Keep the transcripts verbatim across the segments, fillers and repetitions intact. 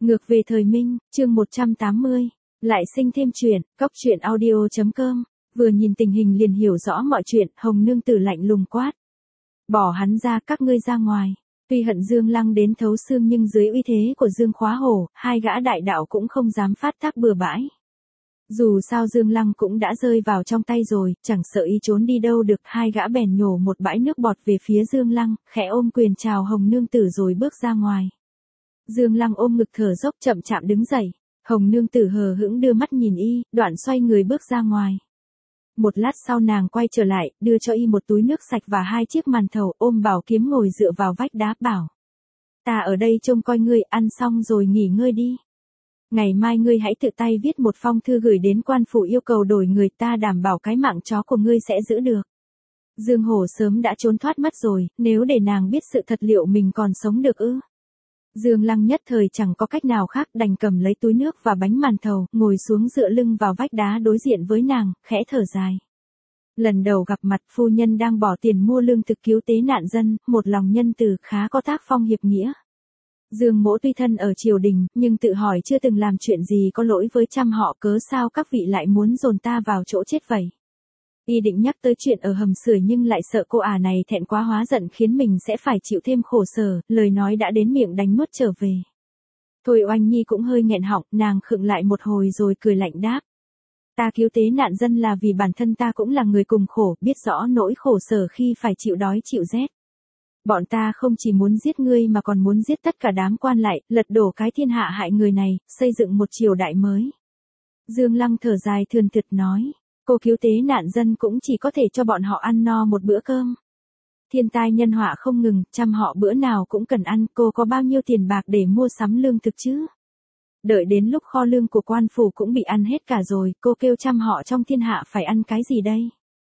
Ngược về thời Minh, chương một trăm tám mươi. Lại sinh thêm chuyện, cóc truyện audio.com. Vừa nhìn tình hình liền hiểu rõ mọi chuyện, Hồng Nương Tử lạnh lùng quát. Bỏ hắn ra, các ngươi ra ngoài. Tuy hận Dương Lăng đến thấu xương nhưng dưới uy thế của Dương Khóa Hổ, hai gã đại đạo cũng không dám phát tác bừa bãi. Dù sao Dương Lăng cũng đã rơi vào trong tay rồi, chẳng sợ y trốn đi đâu được, hai gã bèn nhổ một bãi nước bọt về phía Dương Lăng, khẽ ôm quyền chào Hồng Nương Tử rồi bước ra ngoài. Dương Lăng ôm ngực thở dốc chậm chạm đứng dậy, Hồng Nương Tử hờ hững đưa mắt nhìn y, đoạn xoay người bước ra ngoài. Một lát sau nàng quay trở lại, đưa cho y một túi nước sạch và hai chiếc màn thầu, ôm bảo kiếm ngồi dựa vào vách đá bảo. Ta ở đây trông coi ngươi, ăn xong rồi nghỉ ngơi đi. Ngày mai ngươi hãy tự tay viết một phong thư gửi đến quan phủ yêu cầu đổi người, ta đảm bảo cái mạng chó của ngươi sẽ giữ được. Dương Hổ sớm đã trốn thoát mất rồi, nếu để nàng biết sự thật liệu mình còn sống được ư? Dương Lăng nhất thời chẳng có cách nào khác, đành cầm lấy túi nước và bánh màn thầu, ngồi xuống dựa lưng vào vách đá đối diện với nàng, khẽ thở dài. Lần đầu gặp mặt, phu nhân đang bỏ tiền mua lương thực cứu tế nạn dân, một lòng nhân từ, khá có tác phong hiệp nghĩa. Dương Mỗ tuy thân ở triều đình, nhưng tự hỏi chưa từng làm chuyện gì có lỗi với trăm họ, cớ sao các vị lại muốn dồn ta vào chỗ chết vậy? Y định nhắc tới chuyện ở hầm sưởi nhưng lại sợ cô ả này thẹn quá hóa giận khiến mình sẽ phải chịu thêm khổ sở, lời nói đã đến miệng đánh nuốt trở về. Thôi Oanh Nhi cũng hơi nghẹn họng, nàng khựng lại một hồi rồi cười lạnh đáp. Ta cứu tế nạn dân là vì bản thân ta cũng là người cùng khổ, biết rõ nỗi khổ sở khi phải chịu đói chịu rét. Bọn ta không chỉ muốn giết ngươi mà còn muốn giết tất cả đám quan lại, lật đổ cái thiên hạ hại người này, xây dựng một triều đại mới. Dương Lăng thở dài thườn thượt nói. Cô cứu tế nạn dân cũng chỉ có thể cho bọn họ ăn no một bữa cơm. Thiên tai nhân họa không ngừng, trăm họ bữa nào cũng cần ăn, cô có bao nhiêu tiền bạc để mua sắm lương thực chứ? Đợi đến lúc kho lương của quan phủ cũng bị ăn hết cả rồi, cô kêu trăm họ trong thiên hạ phải ăn cái gì đây?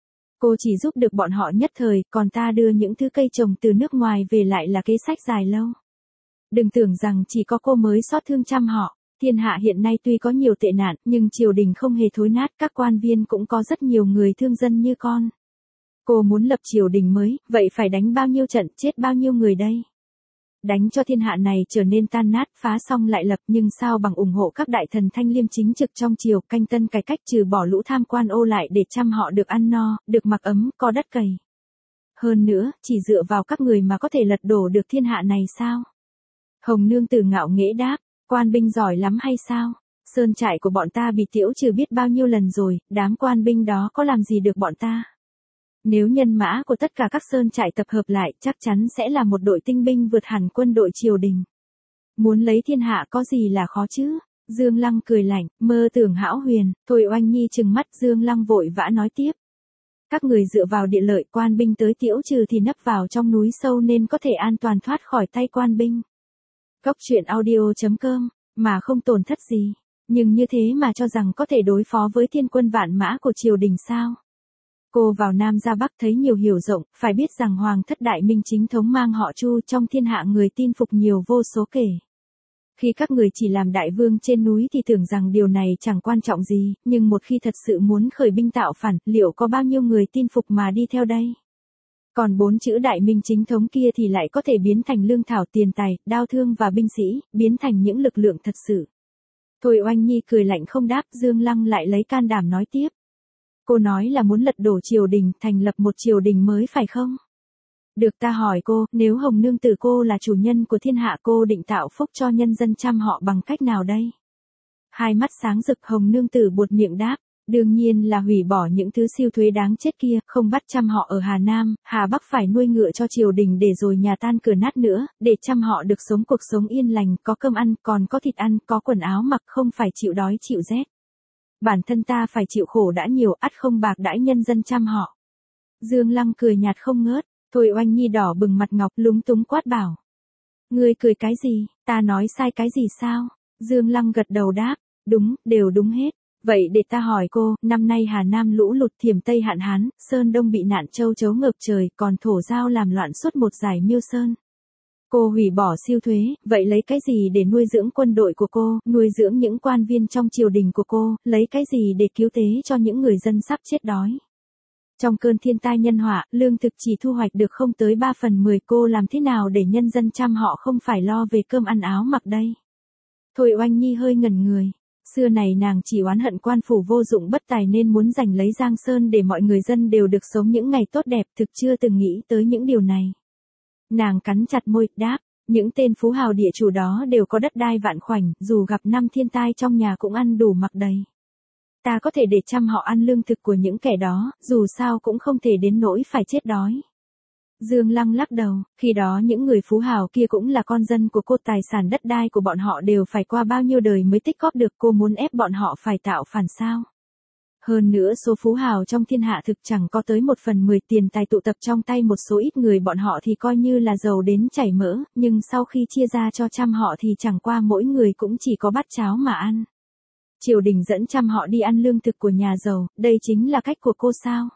Cô chỉ giúp được bọn họ nhất thời, còn ta đưa những thứ cây trồng từ nước ngoài về lại là kế sách dài lâu. Đừng tưởng rằng chỉ có cô mới xót thương trăm họ. Thiên hạ hiện nay tuy có nhiều tệ nạn, nhưng triều đình không hề thối nát, các quan viên cũng có rất nhiều người thương dân như con. Cô muốn lập triều đình mới, vậy phải đánh bao nhiêu trận, chết bao nhiêu người đây? Đánh cho thiên hạ này trở nên tan nát, phá xong lại lập, nhưng sao bằng ủng hộ các đại thần thanh liêm chính trực trong triều, canh tân cải cách, trừ bỏ lũ tham quan ô lại để trăm họ được ăn no, được mặc ấm, có đất cày. Hơn nữa, chỉ dựa vào các người mà có thể lật đổ được thiên hạ này sao? Hồng Nương Tử ngạo nghễ đáp. Quan binh giỏi lắm hay sao? Sơn trại của bọn ta bị tiễu trừ biết bao nhiêu lần rồi, đám quan binh đó có làm gì được bọn ta? Nếu nhân mã của tất cả các sơn trại tập hợp lại, chắc chắn sẽ là một đội tinh binh vượt hẳn quân đội triều đình. Muốn lấy thiên hạ có gì là khó chứ? Dương Lăng cười lạnh, mơ tưởng hão huyền. Thôi Oanh Nhi trừng mắt, Dương Lăng vội vã nói tiếp. Các người dựa vào địa lợi, quan binh tới tiễu trừ thì nấp vào trong núi sâu nên có thể an toàn thoát khỏi tay quan binh. Cóc truyện audio.com, mà không tổn thất gì, nhưng như thế mà cho rằng có thể đối phó với thiên quân vạn mã của triều đình sao? Cô vào Nam ra Bắc thấy nhiều hiểu rộng, phải biết rằng Hoàng thất Đại Minh chính thống mang họ Chu, trong thiên hạ người tin phục nhiều vô số kể. Khi các người chỉ làm đại vương trên núi thì tưởng rằng điều này chẳng quan trọng gì, nhưng một khi thật sự muốn khởi binh tạo phản, liệu có bao nhiêu người tin phục mà đi theo đây? Còn bốn chữ đại minh chính thống kia thì lại có thể biến thành lương thảo, tiền tài, đao thương và binh sĩ, biến thành những lực lượng thật sự. Thôi Oanh Nhi cười lạnh không đáp, Dương Lăng lại lấy can đảm nói tiếp. Cô nói là muốn lật đổ triều đình, thành lập một triều đình mới phải không? Được, ta hỏi cô, nếu Hồng Nương Tử cô là chủ nhân của thiên hạ, cô định tạo phúc cho nhân dân trăm họ bằng cách nào đây? Hai mắt sáng rực, Hồng Nương Tử buột miệng đáp. Đương nhiên là hủy bỏ những thứ siêu thuế đáng chết kia, không bắt trăm họ ở Hà Nam, Hà Bắc phải nuôi ngựa cho triều đình để rồi nhà tan cửa nát nữa, để trăm họ được sống cuộc sống yên lành, có cơm ăn, còn có thịt ăn, có quần áo mặc, không phải chịu đói chịu rét. Bản thân ta phải chịu khổ đã nhiều, ắt không bạc đãi nhân dân trăm họ. Dương Lăng cười nhạt không ngớt, Thôi Oanh Nhi đỏ bừng mặt ngọc lúng túng quát bảo. Ngươi cười cái gì, ta nói sai cái gì sao? Dương Lăng gật đầu đáp, đúng, đều đúng hết. Vậy để ta hỏi cô, năm nay Hà Nam lũ lụt, Thiểm Tây hạn hán, Sơn Đông bị nạn châu chấu ngập trời, còn thổ giao làm loạn suốt một dải Miêu Sơn. Cô hủy bỏ siêu thuế, vậy lấy cái gì để nuôi dưỡng quân đội của cô, nuôi dưỡng những quan viên trong triều đình của cô, lấy cái gì để cứu tế cho những người dân sắp chết đói? Trong cơn thiên tai nhân họa, lương thực chỉ thu hoạch được không tới ba phần mười, cô làm thế nào để nhân dân trăm họ không phải lo về cơm ăn áo mặc đây? Thôi Oanh Nhi hơi ngẩn người. Xưa này nàng chỉ oán hận quan phủ vô dụng bất tài nên muốn giành lấy Giang Sơn để mọi người dân đều được sống những ngày tốt đẹp, thực chưa từng nghĩ tới những điều này. Nàng cắn chặt môi, đáp, những tên phú hào địa chủ đó đều có đất đai vạn khoảnh, dù gặp năm thiên tai trong nhà cũng ăn đủ mặc đầy. Ta có thể để chăm họ ăn lương thực của những kẻ đó, dù sao cũng không thể đến nỗi phải chết đói. Dương Lăng lắc đầu, khi đó những người phú hào kia cũng là con dân của cô, tài sản đất đai của bọn họ đều phải qua bao nhiêu đời mới tích góp được, cô muốn ép bọn họ phải tạo phản sao? Hơn nữa số phú hào trong thiên hạ thực chẳng có tới một phần mười, tiền tài tụ tập trong tay một số ít người bọn họ thì coi như là giàu đến chảy mỡ, nhưng sau khi chia ra cho trăm họ thì chẳng qua mỗi người cũng chỉ có bát cháo mà ăn. Triều đình dẫn trăm họ đi ăn lương thực của nhà giàu, đây chính là cách của cô sao?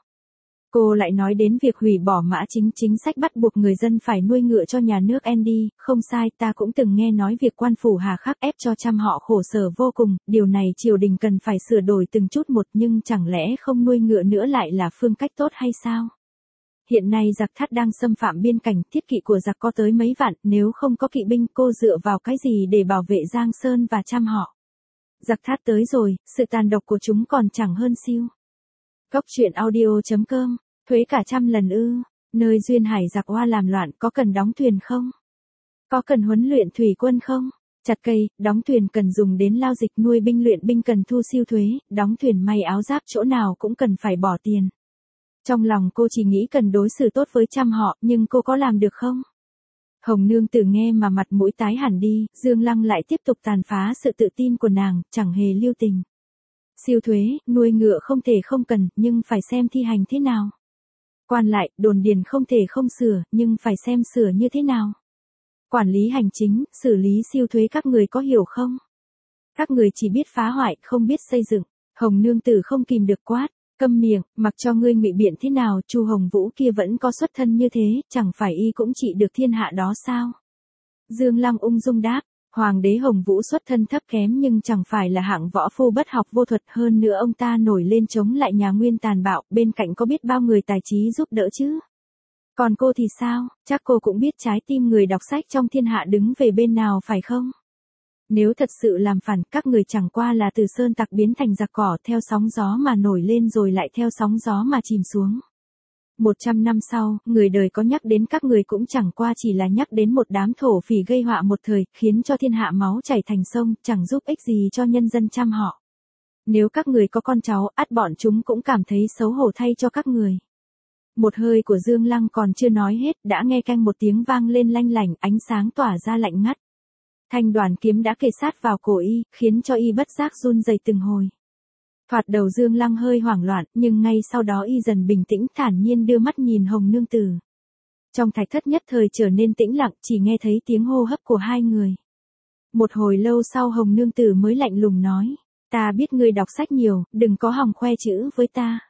Cô lại nói đến việc hủy bỏ mã chính chính sách bắt buộc người dân phải nuôi ngựa cho nhà nước Andy, không sai, ta cũng từng nghe nói việc quan phủ hà khắc ép cho trăm họ khổ sở vô cùng, điều này triều đình cần phải sửa đổi từng chút một, nhưng chẳng lẽ không nuôi ngựa nữa lại là phương cách tốt hay sao? Hiện nay giặc Thát đang xâm phạm biên cảnh, thiết kỵ của giặc có tới mấy vạn, nếu không có kỵ binh cô dựa vào cái gì để bảo vệ Giang Sơn và trăm họ? Giặc Thát tới rồi, sự tàn độc của chúng còn chẳng hơn siêu. Góc truyện audio chấm com, thuế cả trăm lần ư, nơi duyên hải giặc hoa làm loạn có cần đóng thuyền không? Có cần huấn luyện thủy quân không? Chặt cây, đóng thuyền cần dùng đến lao dịch, nuôi binh luyện binh cần thu siêu thuế, đóng thuyền may áo giáp chỗ nào cũng cần phải bỏ tiền. Trong lòng cô chỉ nghĩ cần đối xử tốt với trăm họ, nhưng cô có làm được không? Hồng nương tử nghe mà mặt mũi tái hẳn đi, Dương Lăng lại tiếp tục tàn phá sự tự tin của nàng, chẳng hề lưu tình. Siêu thuế, nuôi ngựa không thể không cần, nhưng phải xem thi hành thế nào. Quan lại, đồn điền không thể không sửa, nhưng phải xem sửa như thế nào. Quản lý hành chính, xử lý siêu thuế các người có hiểu không? Các người chỉ biết phá hoại, không biết xây dựng. Hồng nương tử không kìm được quát, câm miệng, mặc cho ngươi ngụy biện thế nào, Chu Hồng Vũ kia vẫn có xuất thân như thế, chẳng phải y cũng trị được thiên hạ đó sao? Dương Lăng ung dung đáp, Hoàng đế Hồng Vũ xuất thân thấp kém nhưng chẳng phải là hạng võ phu bất học vô thuật, hơn nữa ông ta nổi lên chống lại nhà Nguyên tàn bạo, bên cạnh có biết bao người tài trí giúp đỡ chứ. Còn cô thì sao, chắc cô cũng biết trái tim người đọc sách trong thiên hạ đứng về bên nào phải không? Nếu thật sự làm phản, các người chẳng qua là từ sơn tặc biến thành giặc cỏ, theo sóng gió mà nổi lên rồi lại theo sóng gió mà chìm xuống. Một trăm năm sau, người đời có nhắc đến các người cũng chẳng qua chỉ là nhắc đến một đám thổ phỉ gây họa một thời, khiến cho thiên hạ máu chảy thành sông, chẳng giúp ích gì cho nhân dân trăm họ. Nếu các người có con cháu, ắt bọn chúng cũng cảm thấy xấu hổ thay cho các người. Một hơi của Dương Lăng còn chưa nói hết, đã nghe canh một tiếng vang lên lanh lảnh, ánh sáng tỏa ra lạnh ngắt. Thanh đoàn kiếm đã kề sát vào cổ y, khiến cho y bất giác run rẩy từng hồi. Thoạt đầu Dương Lăng hơi hoảng loạn, nhưng ngay sau đó y dần bình tĩnh, thản nhiên đưa mắt nhìn Hồng nương tử. Trong thạch thất nhất thời trở nên tĩnh lặng, chỉ nghe thấy tiếng hô hấp của hai người. Một hồi lâu sau Hồng nương tử mới lạnh lùng nói, ta biết ngươi đọc sách nhiều, đừng có hòng khoe chữ với ta.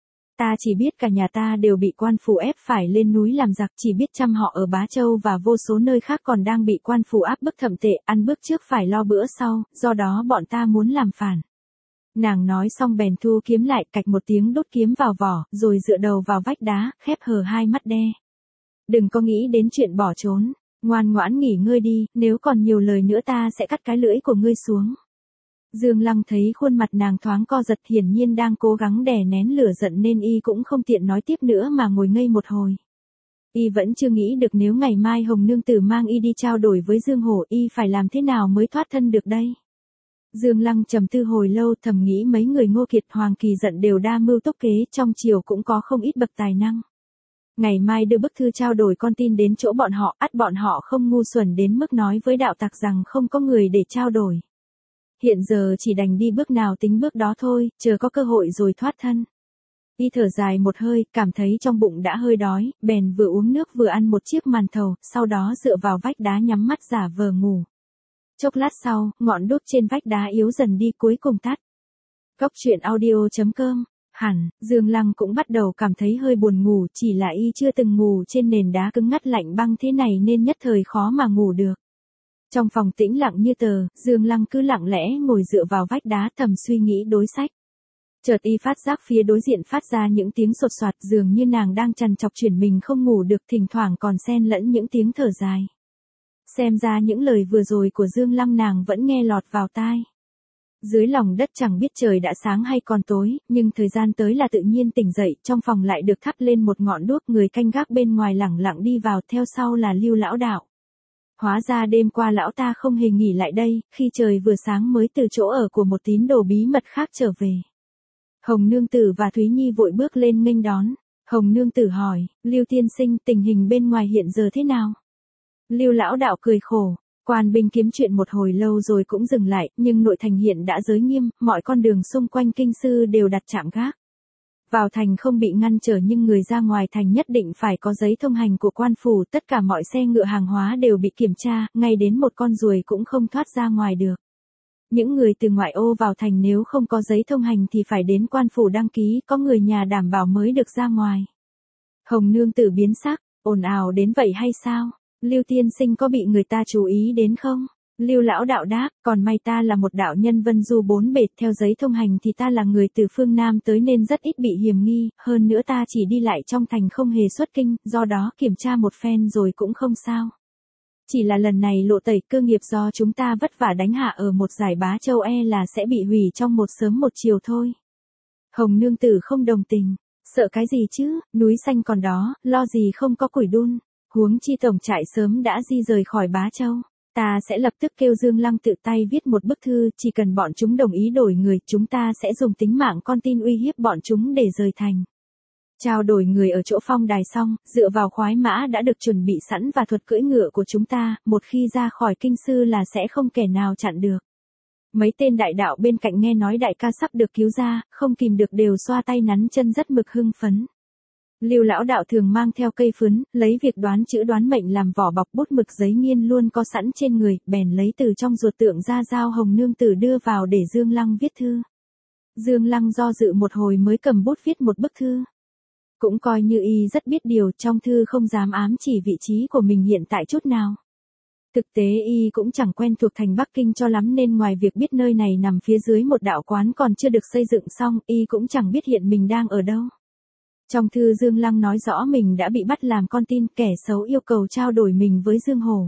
Ta chỉ biết cả nhà ta đều bị quan phủ ép phải lên núi làm giặc, chỉ biết trăm họ ở Bá Châu và vô số nơi khác còn đang bị quan phủ áp bức thậm tệ, ăn bước trước phải lo bữa sau, do đó bọn ta muốn làm phản. Nàng nói xong bèn thu kiếm lại, cạch một tiếng đốt kiếm vào vỏ, rồi dựa đầu vào vách đá, khép hờ hai mắt đe. Đừng có nghĩ đến chuyện bỏ trốn, ngoan ngoãn nghỉ ngơi đi, nếu còn nhiều lời nữa ta sẽ cắt cái lưỡi của ngươi xuống. Dương Lăng thấy khuôn mặt nàng thoáng co giật, hiển nhiên đang cố gắng đè nén lửa giận nên y cũng không tiện nói tiếp nữa mà ngồi ngây một hồi. Y vẫn chưa nghĩ được nếu ngày mai Hồng nương tử mang y đi trao đổi với Dương Hổ, y phải làm thế nào mới thoát thân được đây. Dương Lăng trầm tư hồi lâu, thầm nghĩ mấy người Ngô Kiệt, Hoàng Kỳ Dận đều đa mưu túc kế, trong triều cũng có không ít bậc tài năng. Ngày mai đưa bức thư trao đổi con tin đến chỗ bọn họ, ắt bọn họ không ngu xuẩn đến mức nói với đạo tặc rằng không có người để trao đổi. Hiện giờ chỉ đành đi bước nào tính bước đó thôi, chờ có cơ hội rồi thoát thân. Y thở dài một hơi, cảm thấy trong bụng đã hơi đói, bèn vừa uống nước vừa ăn một chiếc màn thầu, sau đó dựa vào vách đá nhắm mắt giả vờ ngủ. Chốc lát sau, ngọn đuốc trên vách đá yếu dần đi, cuối cùng tắt. Góc truyện audio chấm com, hẳn, Dương Lăng cũng bắt đầu cảm thấy hơi buồn ngủ, chỉ là y chưa từng ngủ trên nền đá cứng ngắt lạnh băng thế này nên nhất thời khó mà ngủ được. Trong phòng tĩnh lặng như tờ, Dương Lăng cứ lặng lẽ ngồi dựa vào vách đá thầm suy nghĩ đối sách. Chợt y phát giác phía đối diện phát ra những tiếng sột soạt, dường như nàng đang trằn trọc chuyển mình không ngủ được, thỉnh thoảng còn xen lẫn những tiếng thở dài. Xem ra những lời vừa rồi của Dương Lăng nàng vẫn nghe lọt vào tai. Dưới lòng đất chẳng biết trời đã sáng hay còn tối, nhưng thời gian tới là tự nhiên tỉnh dậy, trong phòng lại được thắp lên một ngọn đuốc, người canh gác bên ngoài lẳng lặng đi vào, theo sau là Lưu lão đạo. Hóa ra đêm qua lão ta không hề nghỉ lại đây, khi trời vừa sáng mới từ chỗ ở của một tín đồ bí mật khác trở về. Hồng nương tử và Thúy Nhi vội bước lên nghênh đón. Hồng nương tử hỏi, Lưu tiên sinh, tình hình bên ngoài hiện giờ thế nào? Lưu lão đạo cười khổ. Quan binh kiếm chuyện một hồi lâu rồi cũng dừng lại, nhưng nội thành hiện đã giới nghiêm, mọi con đường xung quanh kinh sư đều đặt trạm gác. Vào thành không bị ngăn trở nhưng người ra ngoài thành nhất định phải có giấy thông hành của quan phủ, tất cả mọi xe ngựa hàng hóa đều bị kiểm tra, ngay đến một con ruồi cũng không thoát ra ngoài được. Những người từ ngoại ô vào thành nếu không có giấy thông hành thì phải đến quan phủ đăng ký, có người nhà đảm bảo mới được ra ngoài. Hồng nương tử biến sắc, ồn ào đến vậy hay sao? Lưu tiên sinh có bị người ta chú ý đến không? Lưu lão đạo đáp, còn may ta là một đạo nhân vân du bốn bể, theo giấy thông hành thì ta là người từ phương Nam tới nên rất ít bị hiềm nghi, hơn nữa ta chỉ đi lại trong thành không hề xuất kinh, do đó kiểm tra một phen rồi cũng không sao. Chỉ là lần này lộ tẩy cơ nghiệp do chúng ta vất vả đánh hạ ở một giải Bá Châu e là sẽ bị hủy trong một sớm một chiều thôi. Hồng nương tử không đồng tình, sợ cái gì chứ, núi xanh còn đó, lo gì không có củi đun. Huống chi tổng trại sớm đã di rời khỏi Bá Châu. Ta sẽ lập tức kêu Dương Lăng tự tay viết một bức thư, chỉ cần bọn chúng đồng ý đổi người, chúng ta sẽ dùng tính mạng con tin uy hiếp bọn chúng để rời thành. Trao đổi người ở chỗ phong đài xong, dựa vào khoái mã đã được chuẩn bị sẵn và thuật cưỡi ngựa của chúng ta, một khi ra khỏi kinh sư là sẽ không kẻ nào chặn được. Mấy tên đại đạo bên cạnh nghe nói đại ca sắp được cứu ra, không kìm được đều xoa tay nắn chân rất mực hưng phấn. Lưu lão đạo thường mang theo cây phấn, lấy việc đoán chữ đoán mệnh làm vỏ bọc, bút mực giấy nghiên luôn có sẵn trên người, bèn lấy từ trong ruột tượng ra giao Hồng nương tử đưa vào để Dương Lăng viết thư. Dương Lăng do dự một hồi mới cầm bút viết một bức thư. Cũng coi như y rất biết điều, trong thư không dám ám chỉ vị trí của mình hiện tại chút nào. Thực tế y cũng chẳng quen thuộc thành Bắc Kinh cho lắm nên ngoài việc biết nơi này nằm phía dưới một đạo quán còn chưa được xây dựng xong, y cũng chẳng biết hiện mình đang ở đâu. Trong thư Dương Lăng nói rõ mình đã bị bắt làm con tin, kẻ xấu yêu cầu trao đổi mình với Dương Hổ.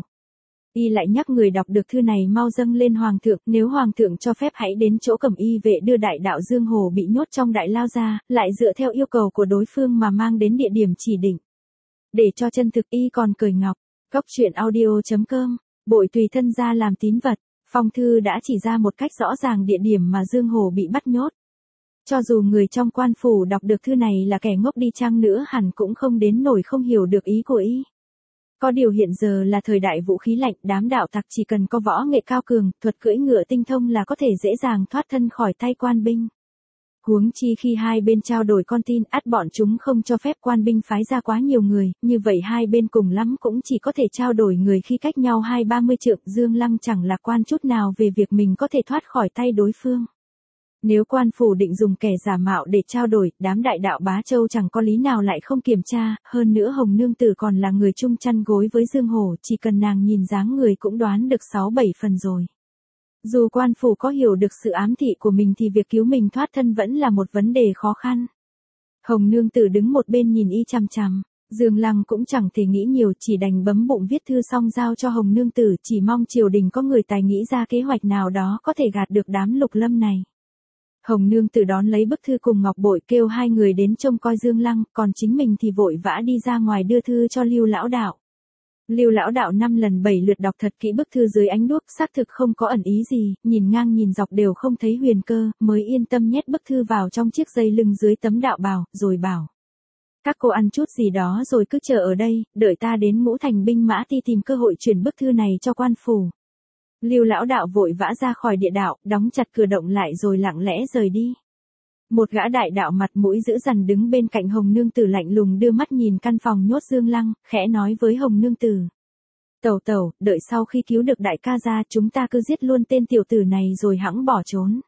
Y lại nhắc người đọc được thư này mau dâng lên Hoàng thượng, nếu Hoàng thượng cho phép hãy đến chỗ Cẩm Y vệ đưa đại đạo Dương Hổ bị nhốt trong đại lao ra, lại dựa theo yêu cầu của đối phương mà mang đến địa điểm chỉ định. Để cho chân thực y còn cười ngọc, góc truyện audio chấm com, bội tùy thân ra làm tín vật, phong thư đã chỉ ra một cách rõ ràng địa điểm mà Dương Hổ bị bắt nhốt. Cho dù người trong quan phủ đọc được thư này là kẻ ngốc đi chăng nữa hẳn cũng không đến nổi không hiểu được ý của y. Có điều hiện giờ là thời đại vũ khí lạnh, đám đạo tặc chỉ cần có võ nghệ cao cường, thuật cưỡi ngựa tinh thông là có thể dễ dàng thoát thân khỏi tay quan binh. Huống chi khi hai bên trao đổi con tin, ắt bọn chúng không cho phép quan binh phái ra quá nhiều người, như vậy hai bên cùng lắm cũng chỉ có thể trao đổi người khi cách nhau hai ba mươi trượng. Dương Lăng chẳng lạc quan chút nào về việc mình có thể thoát khỏi tay đối phương. Nếu quan phủ định dùng kẻ giả mạo để trao đổi, đám đại đạo Bá Châu chẳng có lý nào lại không kiểm tra, hơn nữa Hồng nương tử còn là người chung chăn gối với Dương Hổ, chỉ cần nàng nhìn dáng người cũng đoán được sáu bảy phần rồi. Dù quan phủ có hiểu được sự ám thị của mình thì việc cứu mình thoát thân vẫn là một vấn đề khó khăn. Hồng nương tử đứng một bên nhìn y chằm chằm, Dương Lăng cũng chẳng thể nghĩ nhiều, chỉ đành bấm bụng viết thư xong giao cho Hồng nương tử, chỉ mong triều đình có người tài nghĩ ra kế hoạch nào đó có thể gạt được đám Lục Lâm này. Hồng nương tử đón lấy bức thư cùng ngọc bội kêu hai người đến trông coi Dương Lăng, còn chính mình thì vội vã đi ra ngoài đưa thư cho Lưu lão đạo. Lưu lão đạo năm lần bảy lượt đọc thật kỹ bức thư dưới ánh đuốc, xác thực không có ẩn ý gì, nhìn ngang nhìn dọc đều không thấy huyền cơ, mới yên tâm nhét bức thư vào trong chiếc dây lưng dưới tấm đạo bào, rồi bảo: các cô ăn chút gì đó rồi cứ chờ ở đây, đợi ta đến Ngũ Thành binh mã ti tìm cơ hội chuyển bức thư này cho quan phủ. Lưu lão đạo vội vã ra khỏi địa đạo, đóng chặt cửa động lại rồi lặng lẽ rời đi. Một gã đại đạo mặt mũi dữ dằn đứng bên cạnh Hồng nương tử lạnh lùng đưa mắt nhìn căn phòng nhốt Dương Lăng, khẽ nói với Hồng nương tử: tẩu tẩu, đợi sau khi cứu được đại ca ra chúng ta cứ giết luôn tên tiểu tử này rồi hẵng bỏ trốn.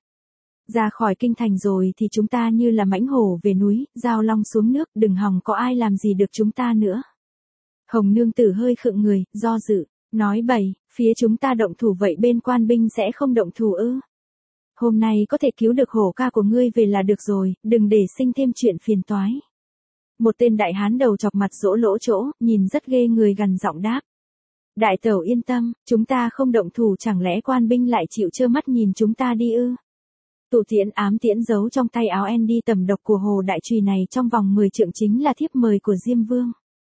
Ra khỏi kinh thành rồi thì chúng ta như là mãnh hổ về núi, giao long xuống nước, đừng hòng có ai làm gì được chúng ta nữa. Hồng nương tử hơi khựng người, do dự, nói bậy, phía chúng ta động thủ vậy bên quan binh sẽ không động thủ ư? Hôm nay có thể cứu được hổ ca của ngươi về là được rồi, đừng để sinh thêm chuyện phiền toái. Một tên đại hán đầu chọc mặt rỗ lỗ chỗ, nhìn rất ghê người gằn giọng đáp: Đại tẩu yên tâm, chúng ta không động thủ, chẳng lẽ quan binh lại chịu trơ mắt nhìn chúng ta đi ư? Tụ tiễn ám tiễn giấu trong tay áo Andy tầm độc của Hồ Đại Trùy này trong vòng mười trượng chính là thiếp mời của Diêm Vương.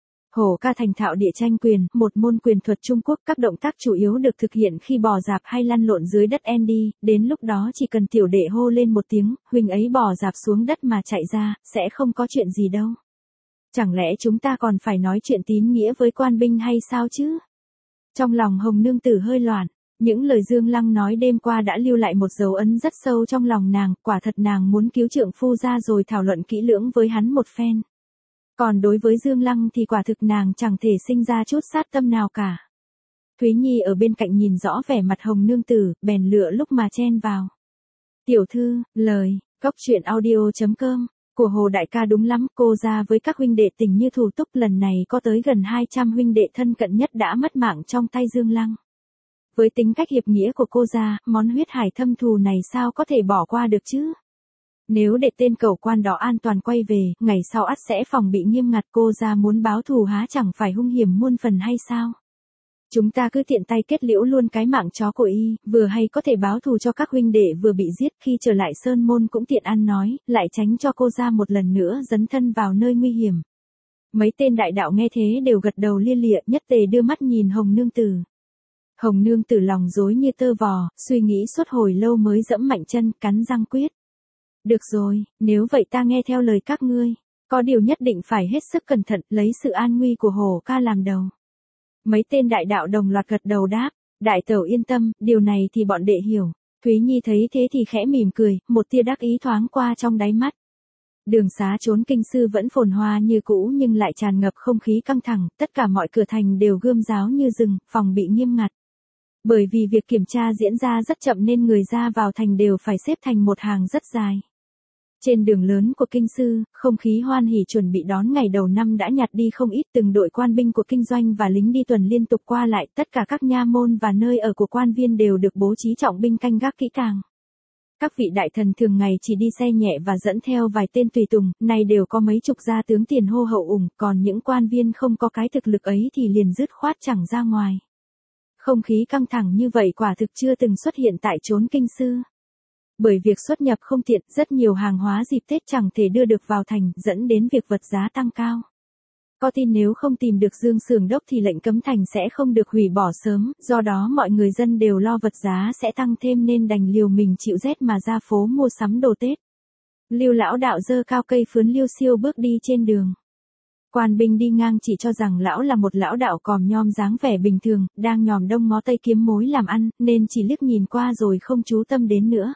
Hồ ca thành thạo địa tranh quyền, một môn quyền thuật Trung Quốc, các động tác chủ yếu được thực hiện khi bò dạp hay lăn lộn dưới đất Andy, đến lúc đó chỉ cần tiểu đệ hô lên một tiếng, huynh ấy bò dạp xuống đất mà chạy ra, sẽ không có chuyện gì đâu. Chẳng lẽ chúng ta còn phải nói chuyện tín nghĩa với quan binh hay sao chứ? Trong lòng Hồng Nương Tử hơi loạn, những lời Dương Lăng nói đêm qua đã lưu lại một dấu ấn rất sâu trong lòng nàng, quả thật nàng muốn cứu trượng phu ra rồi thảo luận kỹ lưỡng với hắn một phen. Còn đối với Dương Lăng thì quả thực nàng chẳng thể sinh ra chút sát tâm nào cả. Thúy Nhi ở bên cạnh nhìn rõ vẻ mặt Hồng Nương Tử, bèn lựa lúc mà chen vào. Tiểu thư, lời, cốc truyện audio chấm com, của Hồ đại ca đúng lắm, cô ra với các huynh đệ tình như thủ túc, lần này có tới gần hai trăm huynh đệ thân cận nhất đã mất mạng trong tay Dương Lăng. Với tính cách hiệp nghĩa của cô ra, món huyết hải thâm thù này sao có thể bỏ qua được chứ? Nếu để tên cẩu quan đó an toàn quay về, ngày sau ắt sẽ phòng bị nghiêm ngặt, cô ra muốn báo thù há chẳng phải hung hiểm muôn phần hay sao? Chúng ta cứ tiện tay kết liễu luôn cái mạng chó của y, vừa hay có thể báo thù cho các huynh đệ vừa bị giết, khi trở lại Sơn Môn cũng tiện ăn nói, lại tránh cho cô ra một lần nữa dấn thân vào nơi nguy hiểm. Mấy tên đại đạo nghe thế đều gật đầu lia lịa, nhất tề đưa mắt nhìn Hồng Nương Tử. Hồng Nương Tử lòng rối như tơ vò, suy nghĩ suốt hồi lâu mới dẫm mạnh chân, cắn răng quyết. Được rồi, nếu vậy ta nghe theo lời các ngươi, có điều nhất định phải hết sức cẩn thận, lấy sự an nguy của Hồ ca làm đầu. Mấy tên đại đạo đồng loạt gật đầu đáp, đại tẩu yên tâm, điều này thì bọn đệ hiểu. Thúy Nhi thấy thế thì khẽ mỉm cười, một tia đắc ý thoáng qua trong đáy mắt. Đường xá trốn kinh sư vẫn phồn hoa như cũ nhưng lại tràn ngập không khí căng thẳng, tất cả mọi cửa thành đều gươm giáo như rừng, phòng bị nghiêm ngặt. Bởi vì việc kiểm tra diễn ra rất chậm nên người ra vào thành đều phải xếp thành một hàng rất dài. Trên đường lớn của kinh sư, không khí hoan hỉ chuẩn bị đón ngày đầu năm đã nhạt đi không ít, từng đội quan binh của kinh doanh và lính đi tuần liên tục qua lại, tất cả các nha môn và nơi ở của quan viên đều được bố trí trọng binh canh gác kỹ càng. Các vị đại thần thường ngày chỉ đi xe nhẹ và dẫn theo vài tên tùy tùng, nay đều có mấy chục gia tướng tiền hô hậu ủng, còn những quan viên không có cái thực lực ấy thì liền dứt khoát chẳng ra ngoài. Không khí căng thẳng như vậy quả thực chưa từng xuất hiện tại chốn kinh sư. Bởi việc xuất nhập không tiện, rất nhiều hàng hóa dịp Tết chẳng thể đưa được vào thành, dẫn đến việc vật giá tăng cao. Có tin nếu không tìm được Dương Xưởng Đốc thì lệnh cấm thành sẽ không được hủy bỏ sớm, do đó mọi người dân đều lo vật giá sẽ tăng thêm nên đành liều mình chịu rét mà ra phố mua sắm đồ Tết. Lưu lão đạo giơ cao cây phướn liêu xiêu bước đi trên đường. Quan binh đi ngang chỉ cho rằng lão là một lão đạo còm nhom dáng vẻ bình thường, đang nhòm đông ngó tây kiếm mối làm ăn, nên chỉ liếc nhìn qua rồi không chú tâm đến nữa.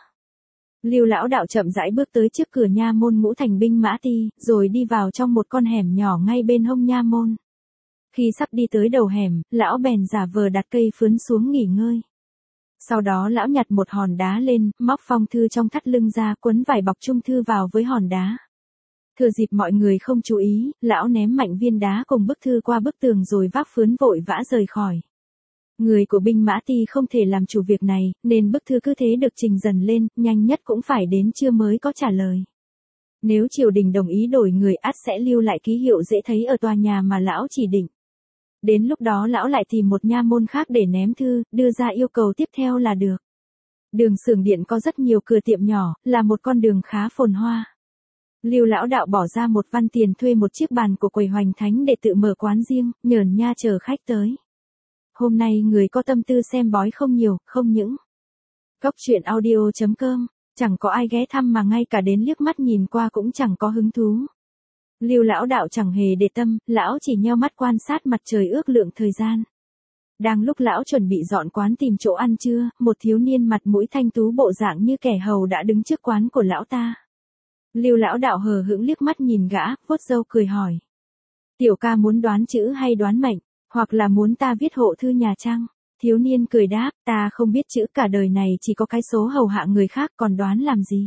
Lưu lão đạo chậm rãi bước tới trước cửa nha môn Ngũ Thành binh mã ti, rồi đi vào trong một con hẻm nhỏ ngay bên hông nha môn. Khi sắp đi tới đầu hẻm, lão bèn giả vờ đặt cây phướn xuống nghỉ ngơi. Sau đó lão nhặt một hòn đá lên, móc phong thư trong thắt lưng ra, quấn vải bọc chung thư vào với hòn đá. Thừa dịp mọi người không chú ý, lão ném mạnh viên đá cùng bức thư qua bức tường rồi vác phướn vội vã rời khỏi. Người của binh mã ti không thể làm chủ việc này, nên bức thư cứ thế được trình dần lên, nhanh nhất cũng phải đến trưa mới có trả lời. Nếu triều đình đồng ý đổi người ắt sẽ lưu lại ký hiệu dễ thấy ở tòa nhà mà lão chỉ định. Đến lúc đó lão lại tìm một nha môn khác để ném thư, đưa ra yêu cầu tiếp theo là được. Đường Xưởng Điện có rất nhiều cửa tiệm nhỏ, là một con đường khá phồn hoa. Lưu lão đạo bỏ ra một văn tiền thuê một chiếc bàn của quầy Hoành Thánh để tự mở quán riêng, nhờn nha chờ khách tới. Hôm nay người có tâm tư xem bói không nhiều, không những. Cốc truyện audio chấm com, chẳng có ai ghé thăm mà ngay cả đến liếc mắt nhìn qua cũng chẳng có hứng thú. Lưu lão đạo chẳng hề để tâm, lão chỉ nheo mắt quan sát mặt trời ước lượng thời gian. Đang lúc lão chuẩn bị dọn quán tìm chỗ ăn trưa, một thiếu niên mặt mũi thanh tú bộ dạng như kẻ hầu đã đứng trước quán của lão ta. Lưu lão đạo hờ hững liếc mắt nhìn gã, vuốt râu cười hỏi. Tiểu ca muốn đoán chữ hay đoán mệnh, hoặc là muốn ta viết hộ thư nhà chăng? Thiếu niên cười đáp, ta không biết chữ, cả đời này chỉ có cái số hầu hạ người khác, còn đoán làm gì?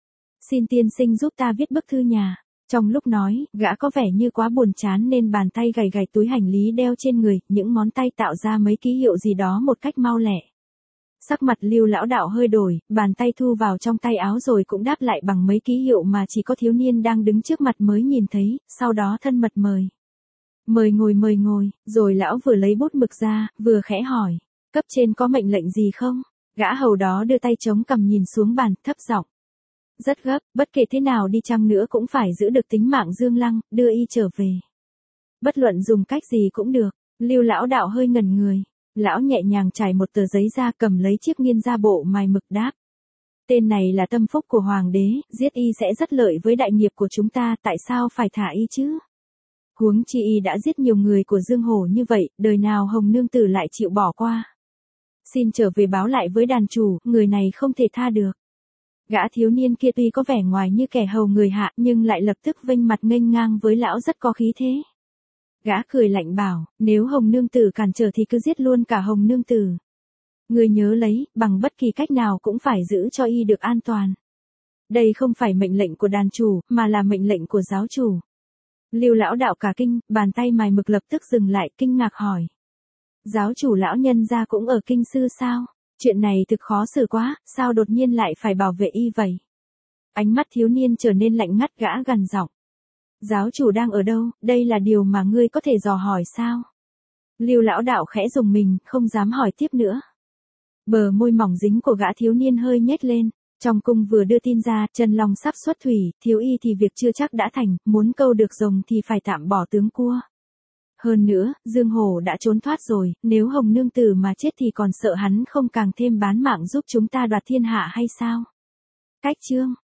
Xin tiên sinh giúp ta viết bức thư nhà. Trong lúc nói, gã có vẻ như quá buồn chán nên bàn tay gầy gầy túi hành lý đeo trên người, những ngón tay tạo ra mấy ký hiệu gì đó một cách mau lẹ. Sắc mặt Lưu lão đạo hơi đổi, bàn tay thu vào trong tay áo rồi cũng đáp lại bằng mấy ký hiệu mà chỉ có thiếu niên đang đứng trước mặt mới nhìn thấy, sau đó thân mật mời. Mời ngồi mời ngồi, rồi lão vừa lấy bút mực ra, vừa khẽ hỏi, cấp trên có mệnh lệnh gì không? Gã hầu đó đưa tay chống cằm nhìn xuống bàn, thấp giọng. Rất gấp, bất kể thế nào đi chăng nữa cũng phải giữ được tính mạng Dương Lăng, đưa y trở về. Bất luận dùng cách gì cũng được. Lưu lão đạo hơi ngẩn người. Lão nhẹ nhàng trải một tờ giấy ra, cầm lấy chiếc nghiên gia bộ mài mực đáp. Tên này là tâm phúc của hoàng đế, giết y sẽ rất lợi với đại nghiệp của chúng ta, tại sao phải thả y chứ? Huống chi y đã giết nhiều người của Dương Hổ như vậy, đời nào Hồng nương tử lại chịu bỏ qua. Xin trở về báo lại với đàn chủ, người này không thể tha được. Gã thiếu niên kia tuy có vẻ ngoài như kẻ hầu người hạ, nhưng lại lập tức vênh mặt nghênh ngang với lão, rất có khí thế. Gã cười lạnh bảo, nếu Hồng nương tử cản trở thì cứ giết luôn cả Hồng nương tử. Người nhớ lấy, bằng bất kỳ cách nào cũng phải giữ cho y được an toàn. Đây không phải mệnh lệnh của đàn chủ, mà là mệnh lệnh của giáo chủ. Lưu lão đạo cả kinh, bàn tay mài mực lập tức dừng lại, kinh ngạc hỏi. Giáo chủ lão nhân gia cũng ở kinh sư sao? Chuyện này thực khó xử quá, sao đột nhiên lại phải bảo vệ y vậy? Ánh mắt thiếu niên trở nên lạnh ngắt, gã gằn giọng. Giáo chủ đang ở đâu, đây là điều mà ngươi có thể dò hỏi sao? Lưu lão đạo khẽ rùng mình, không dám hỏi tiếp nữa. Bờ môi mỏng dính của gã thiếu niên hơi nhếch lên, trong cung vừa đưa tin ra, Trần Long sắp xuất thủy, thiếu y thì việc chưa chắc đã thành, muốn câu được rồng thì phải tạm bỏ tướng cua. Hơn nữa, Dương Hổ đã trốn thoát rồi, nếu Hồng nương tử mà chết thì còn sợ hắn không càng thêm bán mạng giúp chúng ta đoạt thiên hạ hay sao? Cách chương